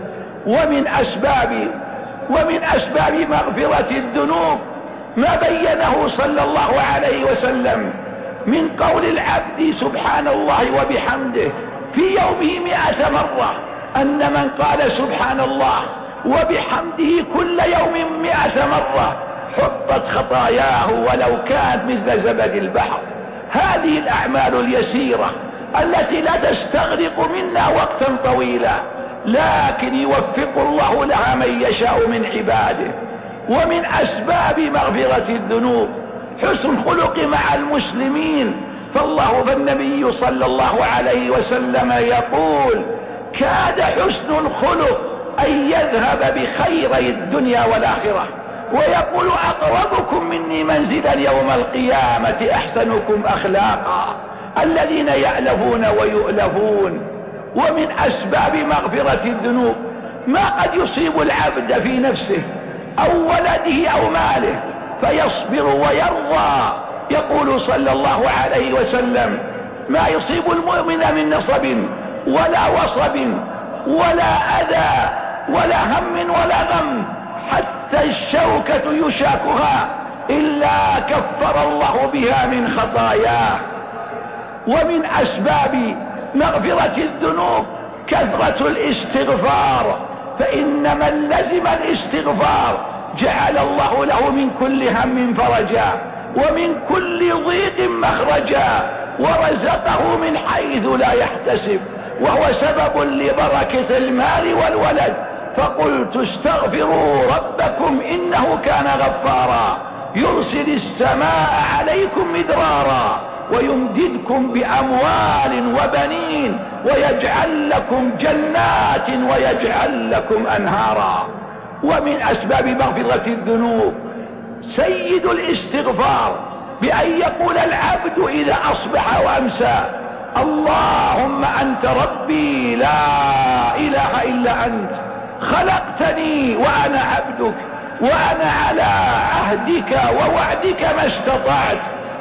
ومن أسباب ومن أسباب مغفرة الذنوب ما بينه صلى الله عليه وسلم من قول العبد سبحان الله وبحمده في يومه مئة مرة، أن من قال سبحان الله وبحمده كل يوم مئة مرة حطت خطاياه ولو كانت مثل زبد البحر. هذه الأعمال اليسيرة التي لا تستغرق منا وقتا طويلا، لكن يوفق الله لها من يشاء من عباده. ومن أسباب مغفرة الذنوب حسن الخلق مع المسلمين، فالله فالنبي صلى الله عليه وسلم يقول: كاد حسن الخلق أن يذهب بخيري الدنيا والآخرة. ويقول: أقربكم مني منزلا يوم القيامة أحسنكم أخلاقا، الذين يألفون ويؤلفون. ومن أسباب مغفرة الذنوب ما قد يصيب العبد في نفسه أو ولده أو ماله فيصبر ويرضى. يقول صلى الله عليه وسلم: ما يصيب المؤمن من نصب ولا وصب ولا أذى ولا هم ولا غم حتى الشوكة يشاكها إلا كفر الله بها من خطاياه. ومن أسباب مغفرة الذنوب كثرة الاستغفار، فإن من لزم الاستغفار جعل الله له من كل هم فرجا ومن كل ضيق مخرجا ورزقه من حيث لا يحتسب، وهو سبب لبركة المال والولد. فقلت: استغفروا ربكم إنه كان غفارا يرسل السماء عليكم مدرارا ويمددكم بأموال وبنين ويجعل لكم جنات ويجعل لكم أنهارا. ومن أسباب مغفرة الذنوب سيد الاستغفار، بأن يقول العبد إذا أصبح وأمسى: اللهم أنت ربي لا إله إلا أنت، خلقتني وأنا عبدك، وأنا على عهدك ووعدك ما استطعت،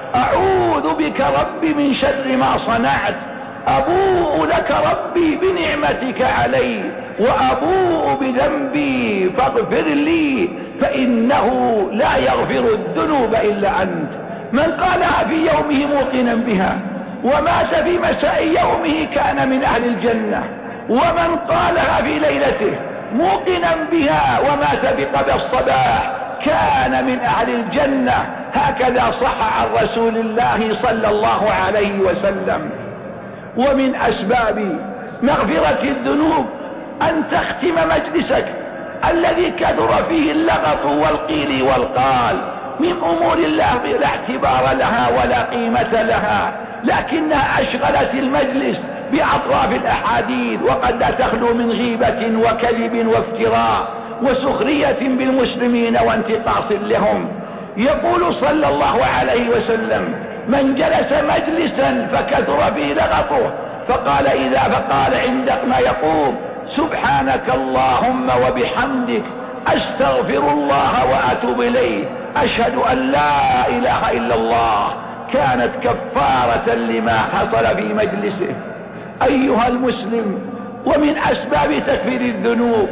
أعوذ بك ربي من شر ما صنعت، أبوء لك ربي بنعمتك علي وأبوء بذنبي فاغفر لي فإنه لا يغفر الذنوب إلا أنت. من قالها في يومه موقنا بها ومات في مساء يومه كان من أهل الجنة، ومن قالها في ليلته موقنا بها ومات بقبل الصباح كان من أهل الجنة. هكذا صح عن رسول الله صلى الله عليه وسلم. ومن أسباب مغفرة الذنوب أن تختم مجلسك الذي كثر فيه اللغط والقيل والقال من أمور الله لا اعتبار لها ولا قيمة لها، لكنها أشغلت المجلس بأطراف الأحاديث، وقد لا تخلو من غيبة وكذب وافتراء وسخرية بالمسلمين وانتقاص لهم. يقول صلى الله عليه وسلم: من جلس مجلسا فكثر فيه لغطه فقال إذا فقال عندما يقوم: سبحانك اللهم وبحمدك أستغفر الله وأتوب إليه أشهد أن لا إله إلا الله، كانت كفارة لما حصل في مجلسه. أيها المسلم، ومن أسباب تكفير الذنوب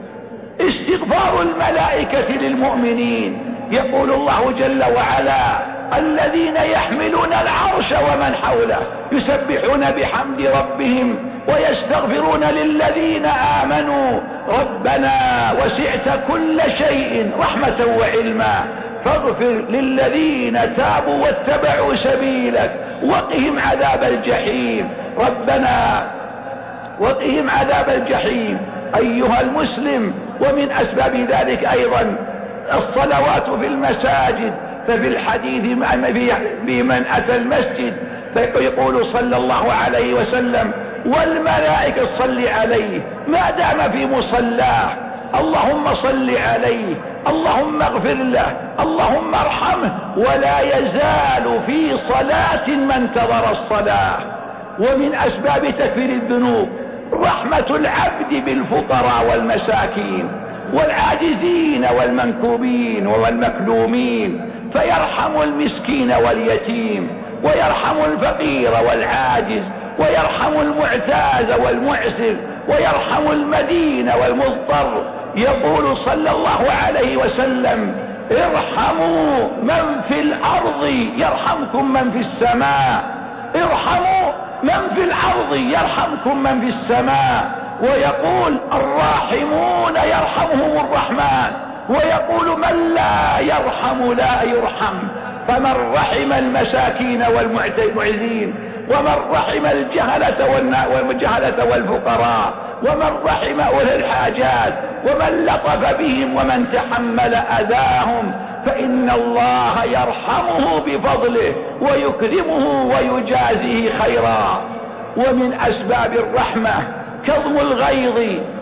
استغفار الملائكة للمؤمنين. يقول الله جل وعلا: الذين يحملون العرش ومن حوله يسبحون بحمد ربهم ويستغفرون للذين آمنوا ربنا وسعت كل شيء رحمة وعلما فاغفر للذين تابوا واتبعوا سبيلك وقهم عذاب الجحيم. ربنا وقهم عذاب الجحيم. أيها المسلم، ومن أسباب ذلك أيضا الصلوات في المساجد. ففي الحديث بمن أتى المسجد فيقول صلى الله عليه وسلم: والملائكة تصلي عليه ما دام في مصلاه، اللهم صل عليه، اللهم اغفر له، اللهم ارحمه، ولا يزال في صلاة ما انتظر الصلاة. ومن أسباب تكفير الذنوب رحمة العبد بالفقراء والمساكين والعاجزين والمنكوبين والمكلومين، فيرحم المسكين واليتيم، ويرحم الفقير والعاجز، ويرحم المعتاز والمعسر، ويرحم المدين والمضطر. يقول صلى الله عليه وسلم: ارحموا من في الأرض يرحمكم من في السماء، ارحموا من في الأرض يرحمكم من في السماء. ويقول: الراحمون يرحمهم الرحمن. ويقول: من لا يرحم لا يرحم. فمن رحم المساكين والمعزين، ومن رحم الجهلة والجهلة والفقراء، ومن رحم أولي الحاجات، ومن لطف بهم، ومن تحمل أذاهم، فإن الله يرحمه بفضله ويكرمه ويجازيه خيرا. ومن أسباب الرحمة كظم الغيظ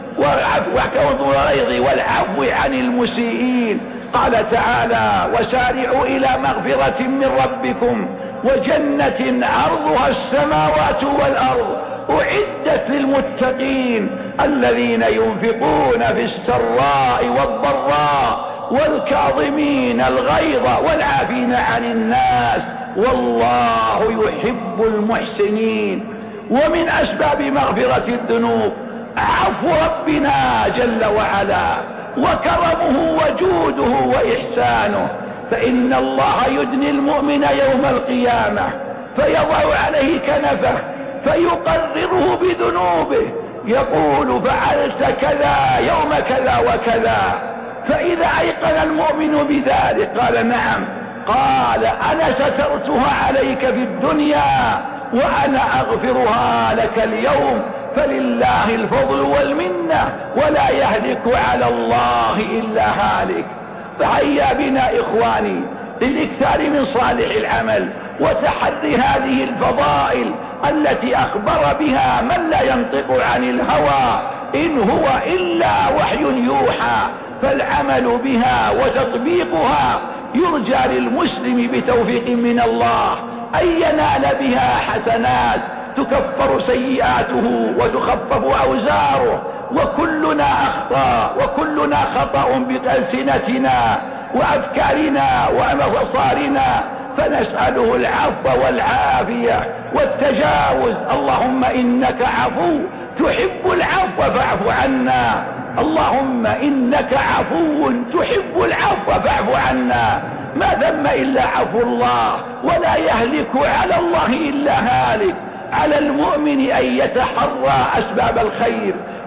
وكظم الغيظ والعفو عن المسيئين. قال تعالى: وسارعوا إلى مغفرة من ربكم وجنة عرضها السماوات والأرض أعدت للمتقين الذين ينفقون في السراء والضراء والكاظمين الغيظ والعافين عن الناس والله يحب المحسنين. ومن أسباب مغفرة الذنوب عفو ربنا جل وعلا وكرمه وجوده وإحسانه، فإن الله يدني المؤمن يوم القيامة فيضع عليه كنفه فيقرره بذنوبه، يقول: فعلت كذا يوم كذا وكذا. فإذا أيقن المؤمن بذلك قال: نعم. قال: أنا سترتها عليك في الدنيا وأنا أغفرها لك اليوم، فلله الفضل والمنة ولا يهلك على الله إلا هالك. فهيا بنا إخواني للإكثار من صالح العمل وتحري هذه الفضائل التي أخبر بها من لا ينطق عن الهوى إن هو إلا وحي يوحى، فالعمل بها وتطبيقها يرجى للمسلم بتوفيق من الله أن ينال بها حسنات تكفر سيئاته وتخفف أوزاره. وكلنا أخطأ وكلنا خطأ بألسنتنا وأفكارنا وأبصارنا، فنسأله العفو والعافية والتجاوز. اللهم إنك عفو تحب العفو فاعف عنا، اللهم إنك عفو تحب العفو فاعف عنا. ما ذم إلا عفو الله، ولا يهلك على الله إلا هالك. على المؤمن أن يتحرى أسباب الخير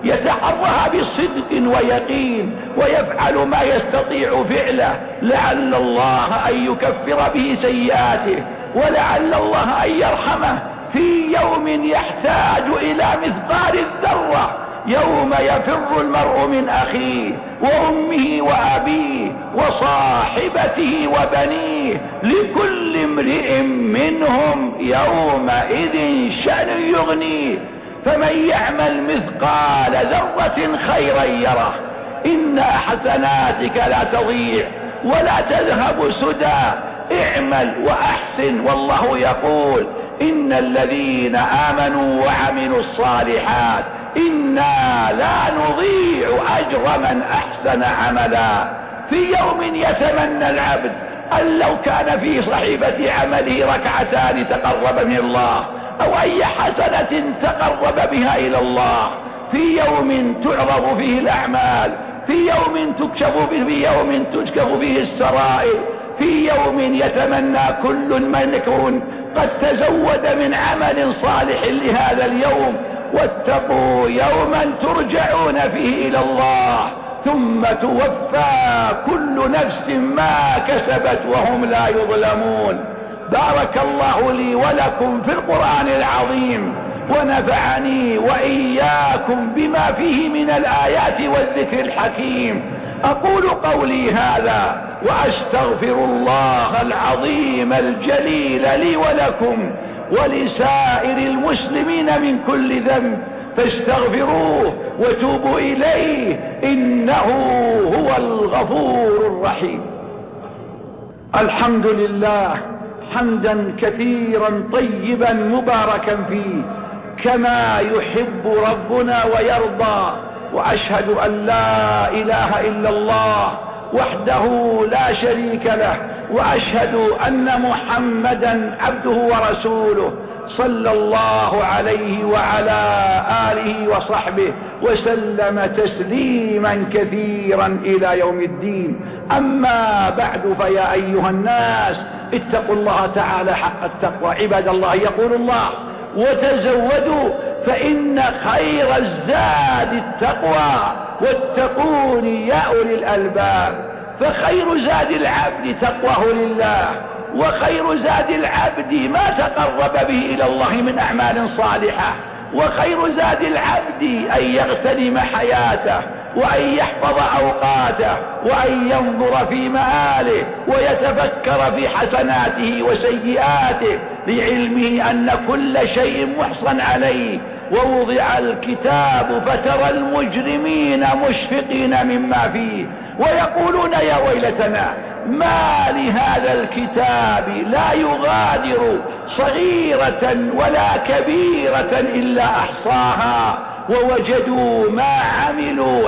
يتحرها بصدق ويقين ويفعل ما يستطيع فعله، لعل الله أن يكفر به سيئاته، ولعل الله أن يرحمه في يوم يحتاج إلى مثقال الذرة، يوم يفر المرء من أخيه وأمه وأبيه وصاحبته وبنيه، لكل امرئ منهم يومئذ شأن يغنيه. فمن يعمل مثقال ذرة خيرا يره، إن حسناتك لا تضيع ولا تذهب سدى، اعمل وأحسن، والله يقول إن الذين آمنوا وعملوا الصالحات إنا لا نضيع أجر من أحسن عملا. في يوم يتمنى العبد أن لو كان في صحيفة عمله ركعتان تقرب من الله، أو أي حسنة تقرب بها إلى الله. في يوم تعرض فيه الأعمال، في يوم تكشف فيه، في يوم تكشف فيه السرائر، في يوم يتمنى كل من يكون قد تزود من عمل صالح لهذا اليوم. واتقوا يوما ترجعون فيه إلى الله ثم توفى كل نفس ما كسبت وهم لا يظلمون. بارك الله لي ولكم في القرآن العظيم، ونفعني وإياكم بما فيه من الآيات والذكر الحكيم. أقول قولي هذا وأستغفر الله العظيم الجليل لي ولكم ولسائر المسلمين من كل ذنب، فاستغفروه وتوبوا إليه إنه هو الغفور الرحيم. الحمد لله حمدا كثيرا طيبا مباركا فيه كما يحب ربنا ويرضى، وأشهد أن لا إله إلا الله وحده لا شريك له، وأشهد أن محمدا عبده ورسوله صلى الله عليه وعلى آله وصحبه وسلم تسليما كثيرا إلى يوم الدين. أما بعد، فيا أيها الناس اتقوا الله تعالى حق التقوى. عباد الله، يقول الله وتزودوا فإن خير الزاد التقوى واتقون يا أولي الألباب. فخير زاد العبد تقواه لله، وخير زاد العبد ما تقرب به إلى الله من أعمال صالحة، وخير زاد العبد أن يغتنم حياته وأن يحفظ أوقاته وأن ينظر في مآله ويتفكر في حسناته وسيئاته، لعلمه أن كل شيء محصن عليه. ووضع الكتاب فترى المجرمين مشفقين مما فيه ويقولون يا ويلتنا ما لهذا الكتاب لا يغادر صغيرة ولا كبيرة إلا أحصاها ووجدوا ما عملوا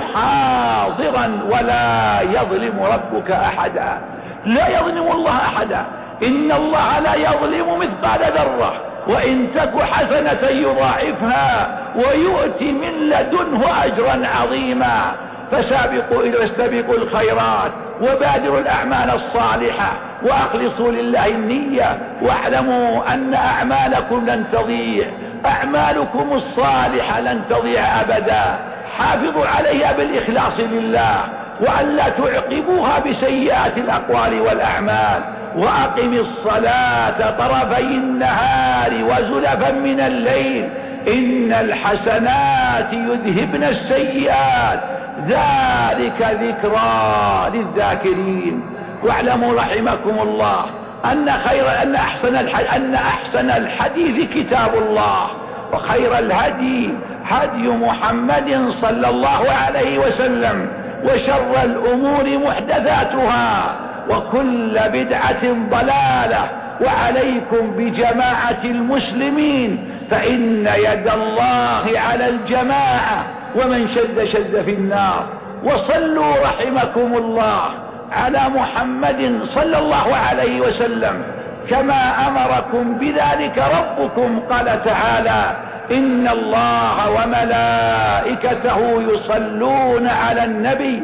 حاضرا ولا يظلم ربك أحدا. لا يظلم الله أحدا، إن الله لا يظلم مثقال ذرة، وإن تك حسنة يضاعفها ويؤتي من لدنه أجرا عظيما. فسابقوا إلى واستبقوا الخيرات وبادروا الأعمال الصالحة وأخلصوا لله النية، واعلموا أن أعمالكم لن تضيع، أعمالكم الصالحة لن تضيع أبدا. حافظوا عليها بالإخلاص لله، وأن لا تعقبوها بسيئات الأقوال والأعمال. وأقم الصلاة طرفي النهار وزلفا من الليل إن الحسنات يذهبن السيئات ذلك ذكرى للذاكرين. واعلموا رحمكم الله أن خير أن أحسن أن أحسن الحديث كتاب الله، وخير الهدي هدي محمد صلى الله عليه وسلم، وشر الأمور محدثاتها، وكل بدعة ضلالة. وعليكم بجماعة المسلمين فإن يد الله على الجماعة، ومن شد شد في النار. وصلوا رحمكم الله على محمد صلى الله عليه وسلم كما أمركم بذلك ربكم. قال تعالى إن الله وملائكته يصلون على النبي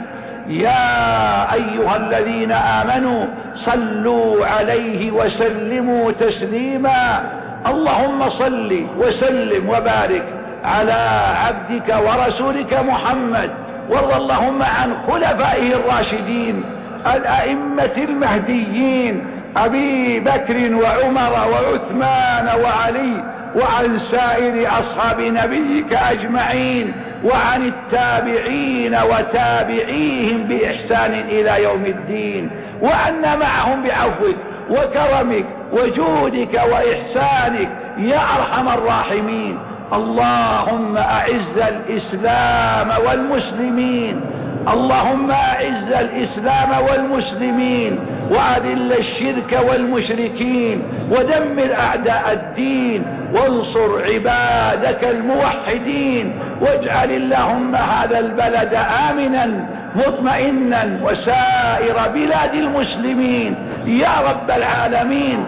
يا أيها الذين آمنوا صلوا عليه وسلموا تسليما. اللهم صل وسلم وبارك على عبدك ورسولك محمد، وارض اللهم عن خلفائه الراشدين الأئمة المهديين أبي بكر وعمر وعثمان وعلي، وعن سائر أصحاب نبيك أجمعين، وعن التابعين وتابعيهم بإحسان إلى يوم الدين، وعنا معهم بعفوك وكرمك وجودك وإحسانك يا أرحم الراحمين. اللهم أعز الإسلام والمسلمين، اللهم أعز الإسلام والمسلمين، وأذل الشرك والمشركين، ودمر أعداء الدين، وانصر عبادك الموحدين، واجعل اللهم هذا البلد آمنا مطمئنا وسائر بلاد المسلمين يا رب العالمين.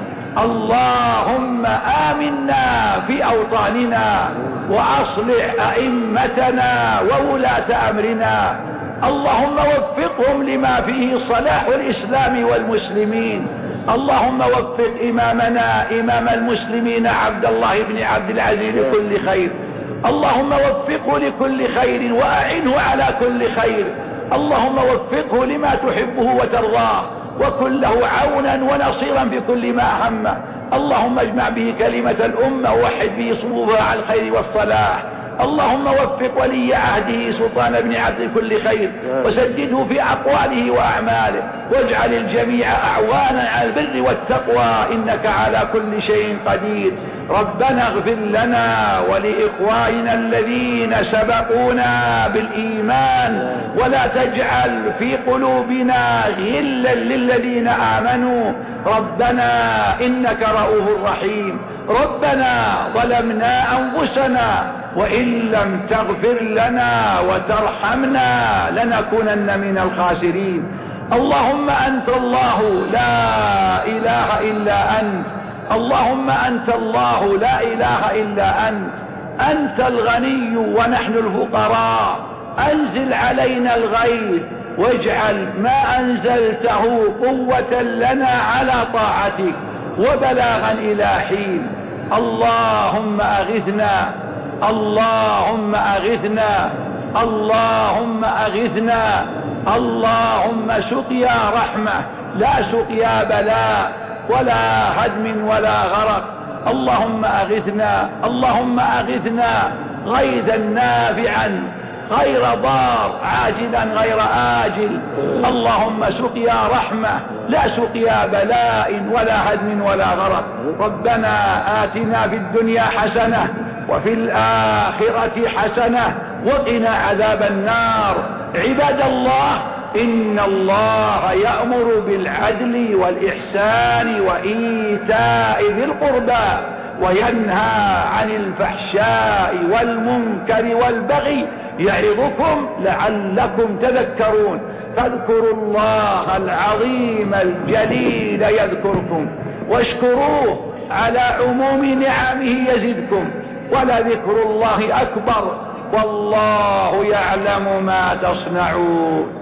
اللهم آمنا في أوطاننا، وأصلح أئمتنا وولاة أمرنا، اللهم وفقهم لما فيه صلاح الإسلام والمسلمين. اللهم وفق إمامنا إمام المسلمين عبد الله بن عبد العزيز لكل خير، اللهم وفقه لكل خير وأعنه على كل خير، اللهم وفقه لما تحبه وترضاه، وكن له عونا ونصيرا في كل ما همه. اللهم اجمع به كلمة الأمة ووحد به صفوفها على الخير والصلاح. اللهم وفق ولي عهده سلطان بن عبد كل خير، وسدده في أقواله وأعماله، واجعل الجميع أعوانا على البر والتقوى، إنك على كل شيء قدير. ربنا اغفر لنا ولإخواننا الذين سبقونا بالإيمان، ولا تجعل في قلوبنا غلا للذين آمنوا، ربنا إنك رؤوف رحيم. ربنا ظلمنا أنفسنا، وإن لم تغفر لنا وترحمنا لنكونن من الخاسرين. اللهم أنت الله لا إله إلا أنت، اللهم أنت الله لا إله إلا أنت، أنت الغني ونحن الفقراء، أنزل علينا الغيث، واجعل ما أنزلته قوة لنا على طاعتك وبلاغا إلى حين. اللهم أغثنا، اللهم أغثنا، اللهم أغثنا، اللهم سقيا رحمة لا سقيا بلاء ولا هدم ولا غرق. اللهم أغثنا، اللهم أغثنا غيثا نافعا غير ضار عاجلا غير آجل. اللهم سقيا رحمة لا سقيا بلاء ولا هدم ولا غرق. ربنا آتنا في الدنيا حسنة وفي الآخرة حسنة وقنا عذاب النار. عباد الله، إن الله يأمر بالعدل والإحسان وإيتاء ذي القربى، وينهى عن الفحشاء والمنكر والبغي، يعظكم لعلكم تذكرون. فاذكروا الله العظيم الجليل يذكركم، واشكروه على عموم نعمه يزدكم، ولذكر الله أكبر، والله يعلم ما تصنعون.